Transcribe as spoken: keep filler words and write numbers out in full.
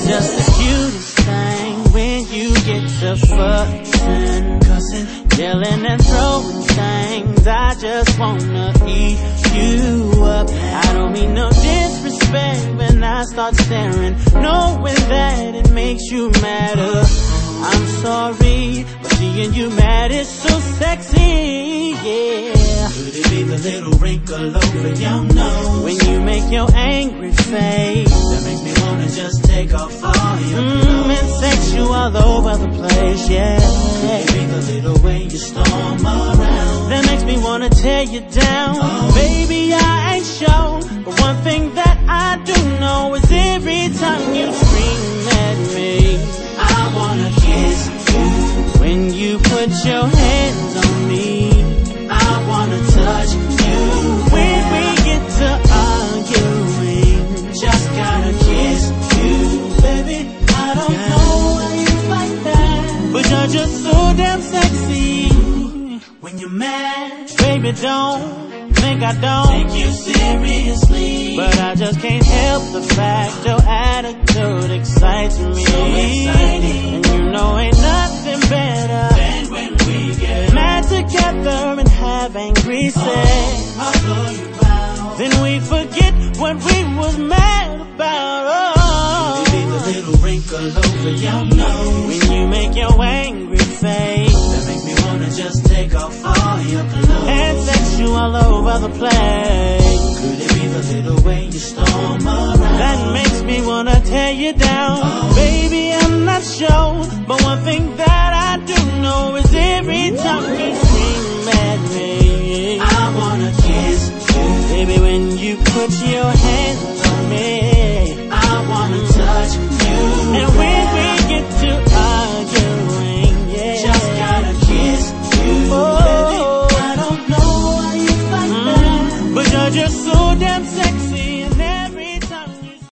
just the cutest thing when you get to fussing, cussing, yelling and throwing things. I just wanna eat you up. I don't mean no disrespect when I start staring, knowing that it makes you madder. I'm sorry, but seeing you mad is so sexy, yeah. Could it be the little wrinkle over your nose? When you make your angry face, that makes me wanna just take off all your clothes. Mmm, and sex you all over the place, yeah. Could it be the little way you storm around? That makes me wanna tear you down. Oh. Baby, I ain't sure, but one thing that I do know is every time you scream at me, I wanna kiss you. When you put your hands on me, I wanna touch you. when we get to arguing, just gotta kiss you. Baby, I don't yeah. know why you like that, but you're just so damn sexy. when you're mad, Baby, don't think I don't take you seriously, but I just can't help the fact your attitude excites me. so exciting. And you know ain't nothing better And when we get mad together and have angry sex, oh, I'll blow you out. then we forget what we was mad about. Oh, Could it be the little wrinkle over your nose? when you make your angry face That makes me wanna just take off all your clothes. and sex you all over the place. Could it be the little way you storm around? That makes me wanna tear you down. Oh. Baby, I'm not sure, but one thing that I do know is every time you scream at me, I wanna kiss you. baby, when you put your hands